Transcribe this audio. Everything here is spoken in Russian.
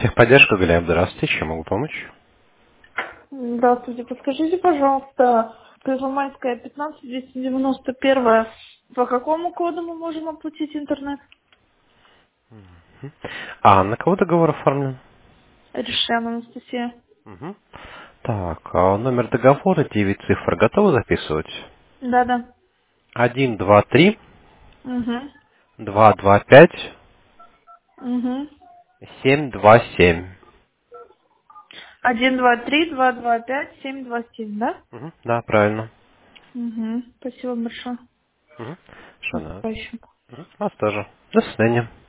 Техподдержка, Галина, здравствуйте, чем могу помочь? Здравствуйте, подскажите, пожалуйста, Первомайская, 15-291, по какому коду мы можем оплатить интернет? А на кого договор оформлен? Решена Анастасия. Мгм. Так, номер договора, 9 цифр, готовы записывать? Да-да. 1, 2, 3, Угу. 2, 2, 5, Угу. 7, 2, 7. 1, 2, 3, 2, 2, 5, 7, 2, 7, да? Да, правильно. Угу. Спасибо большое. Мгм. До Шана. встречи. Вас тоже. До свидания.